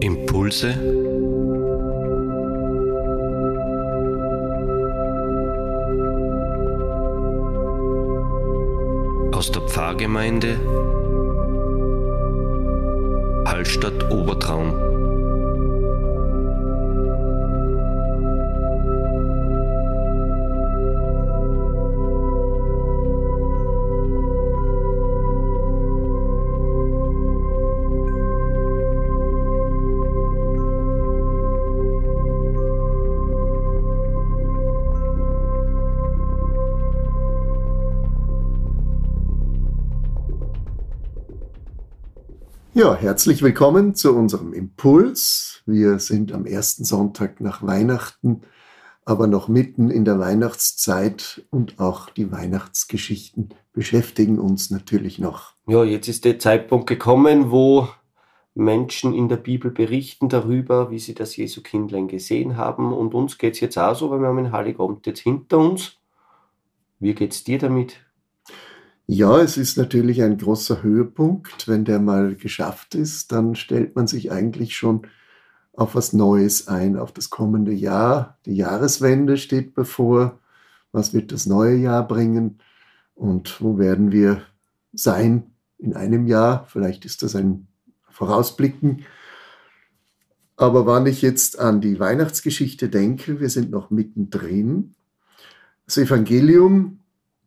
Impulse aus der Pfarrgemeinde Hallstatt Obertraum. Ja, herzlich willkommen zu unserem Impuls. Wir sind am ersten Sonntag nach Weihnachten, aber noch mitten in der Weihnachtszeit und auch die Weihnachtsgeschichten beschäftigen uns natürlich noch. Ja, jetzt ist der Zeitpunkt gekommen, wo Menschen in der Bibel berichten darüber, wie sie das Jesu-Kindlein gesehen haben. Und uns geht es jetzt auch so, weil wir haben den Heiligabend jetzt hinter uns. Wie geht's dir damit? Ja, es ist natürlich ein großer Höhepunkt. Wenn der mal geschafft ist, dann stellt man sich eigentlich schon auf was Neues ein, auf das kommende Jahr. Die Jahreswende steht bevor. Was wird das neue Jahr bringen? Und wo werden wir sein in einem Jahr? Vielleicht ist das ein Vorausblicken. Aber wann ich jetzt an die Weihnachtsgeschichte denke, wir sind noch mittendrin. Das Evangelium,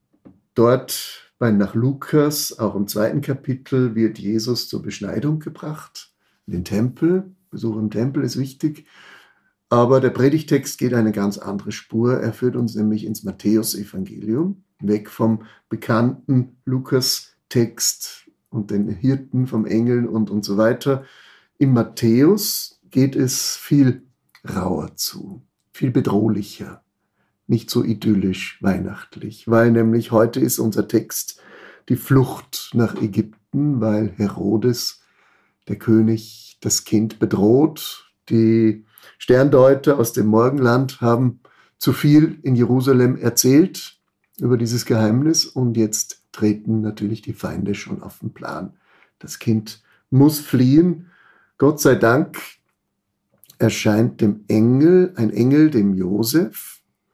dort nach Lukas, auch im 2. Kapitel, wird Jesus zur Beschneidung gebracht. In den Tempel, Besuch im Tempel ist wichtig. Aber der Predigtext geht eine ganz andere Spur. Er führt uns nämlich ins Matthäus-Evangelium, weg vom bekannten Lukas-Text und den Hirten vom Engel und so weiter. Im Matthäus geht es viel rauer zu, viel bedrohlicher. Nicht so idyllisch, weihnachtlich, weil nämlich heute ist unser Text die Flucht nach Ägypten, weil Herodes, der König, das Kind bedroht. Die Sterndeuter aus dem Morgenland haben zu viel in Jerusalem erzählt über dieses Geheimnis und jetzt treten natürlich die Feinde schon auf den Plan. Das Kind muss fliehen. Gott sei Dank erscheint ein Engel dem Josef.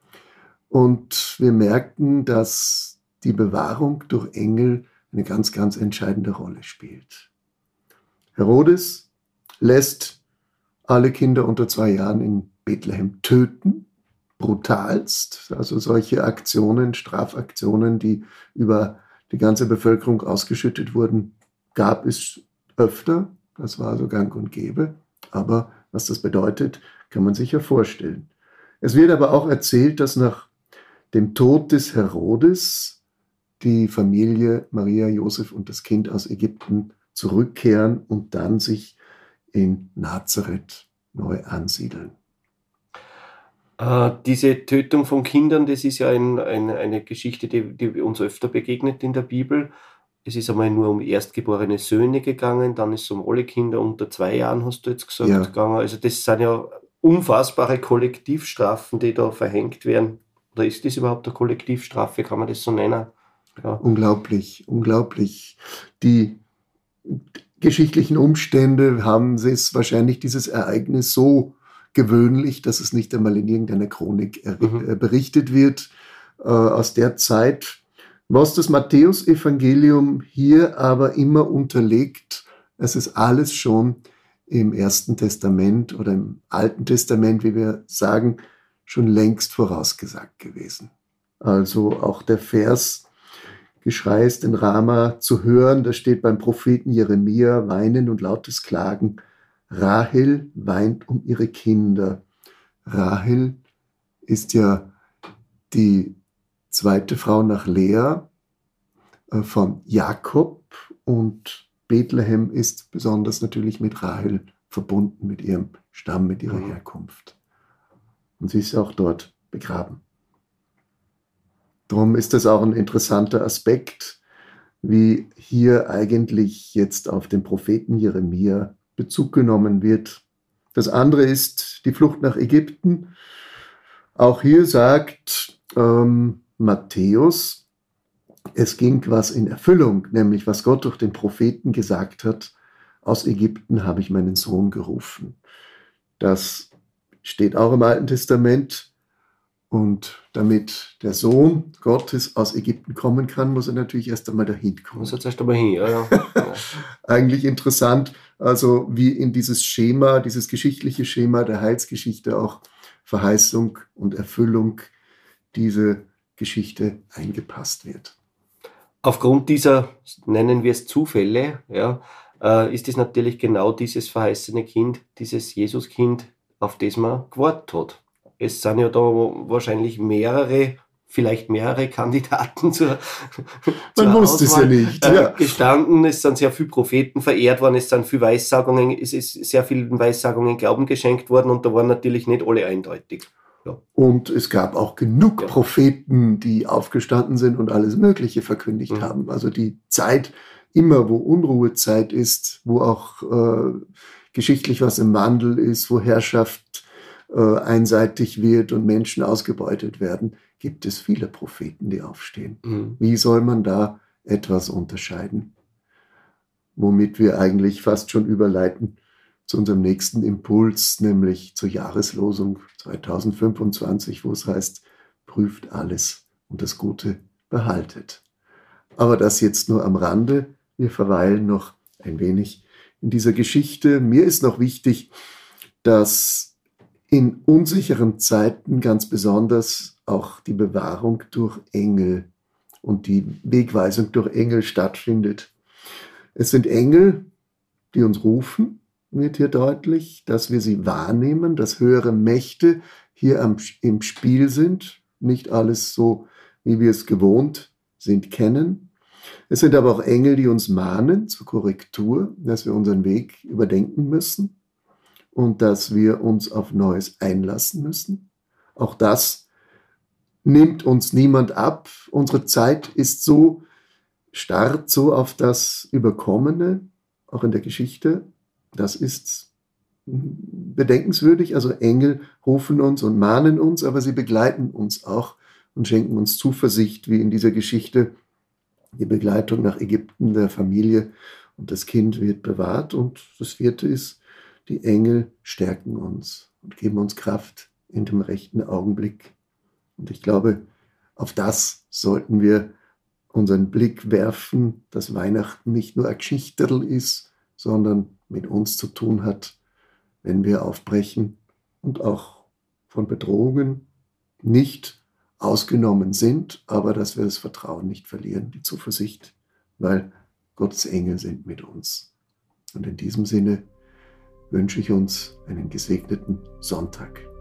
Und wir merken, dass die Bewahrung durch Engel eine ganz, ganz entscheidende Rolle spielt. Herodes lässt alle Kinder unter 2 Jahren in Bethlehem töten, brutalst. Also solche Aktionen, Strafaktionen, die über die ganze Bevölkerung ausgeschüttet wurden, gab es öfter. Das war so gang und gäbe. Aber was das bedeutet, kann man sich ja vorstellen. Es wird aber auch erzählt, dass nach dem Tod des Herodes die Familie Maria, Josef und das Kind aus Ägypten zurückkehren und dann sich in Nazareth neu ansiedeln. Diese Tötung von Kindern, das ist ja eine Geschichte, die uns öfter begegnet in der Bibel. Es ist einmal nur um erstgeborene Söhne gegangen, dann ist es um alle Kinder unter 2 Jahren, hast du jetzt gesagt, gegangen. Also das sind ja unfassbare Kollektivstrafen, die da verhängt werden. Oder ist das überhaupt eine Kollektivstrafe? Kann man das so nennen? Ja. Unglaublich, unglaublich. Die geschichtlichen Umstände haben es wahrscheinlich dieses Ereignis so gewöhnlich, dass es nicht einmal in irgendeiner Chronik berichtet wird aus der Zeit. Was das Matthäus-Evangelium hier aber immer unterlegt, es ist alles schon im Ersten Testament oder im Alten Testament, wie wir sagen, schon längst vorausgesagt gewesen. Also auch der Vers, Geschrei ist in Rama zu hören, da steht beim Propheten Jeremia, Weinen und lautes Klagen. Rahel weint um ihre Kinder. Rahel ist ja die zweite Frau nach Lea von Jakob und Bethlehem ist besonders natürlich mit Rahel verbunden, mit ihrem Stamm, mit ihrer Herkunft. Und sie ist auch dort begraben. Darum ist das auch ein interessanter Aspekt, wie hier eigentlich jetzt auf den Propheten Jeremia Bezug genommen wird. Das andere ist die Flucht nach Ägypten. Auch hier sagt Matthäus, es ging was in Erfüllung, nämlich was Gott durch den Propheten gesagt hat, aus Ägypten habe ich meinen Sohn gerufen. Das steht auch im Alten Testament. Und damit der Sohn Gottes aus Ägypten kommen kann, muss er natürlich erst einmal dahin kommen. Muss jetzt erst einmal hin, ja. Eigentlich interessant, also wie in dieses Schema, dieses geschichtliche Schema der Heilsgeschichte auch Verheißung und Erfüllung diese Geschichte eingepasst wird. Aufgrund dieser, nennen wir es Zufälle, ja, ist es natürlich genau dieses verheißene Kind, dieses Jesuskind, auf das man gewartet hat. Es sind ja da wahrscheinlich vielleicht mehrere Kandidaten zur Man wusste es ja nicht. Gestanden. Es sind sehr viele Propheten verehrt worden, es sind viele Weissagungen, es ist sehr vielen Weissagungen Glauben geschenkt worden und da waren natürlich nicht alle eindeutig. Ja. Und es gab auch genug Propheten, die aufgestanden sind und alles Mögliche verkündigt haben. Also die Zeit, immer wo Unruhezeit ist, wo auch geschichtlich was im Wandel ist, wo Herrschaft einseitig wird und Menschen ausgebeutet werden, gibt es viele Propheten, die aufstehen. Wie soll man da etwas unterscheiden? Womit wir eigentlich fast schon überleiten zu unserem nächsten Impuls, nämlich zur Jahreslosung 2025, wo es heißt, prüft alles und das Gute behaltet. Aber das jetzt nur am Rande. Wir verweilen noch ein wenig in dieser Geschichte. Mir ist noch wichtig, dass in unsicheren Zeiten ganz besonders auch die Bewahrung durch Engel und die Wegweisung durch Engel stattfindet. Es sind Engel, die uns rufen, wird hier deutlich, dass wir sie wahrnehmen, dass höhere Mächte hier im Spiel sind, nicht alles so, wie wir es gewohnt sind, kennen. Es sind aber auch Engel, die uns mahnen zur Korrektur, dass wir unseren Weg überdenken müssen und dass wir uns auf Neues einlassen müssen. Auch das nimmt uns niemand ab. Unsere Zeit ist so, starrt so auf das Überkommene, auch in der Geschichte. Das ist bedenkenswürdig. Also Engel rufen uns und mahnen uns, aber sie begleiten uns auch und schenken uns Zuversicht, wie in dieser Geschichte die Begleitung nach Ägypten der Familie und das Kind wird bewahrt. Und das vierte ist, die Engel stärken uns und geben uns Kraft in dem rechten Augenblick. Und ich glaube, auf das sollten wir unseren Blick werfen, dass Weihnachten nicht nur ein Geschichterl ist, sondern mit uns zu tun hat, wenn wir aufbrechen und auch von Bedrohungen nicht ausgenommen sind, aber dass wir das Vertrauen nicht verlieren, die Zuversicht, weil Gottes Engel sind mit uns. Und in diesem Sinne wünsche ich uns einen gesegneten Sonntag.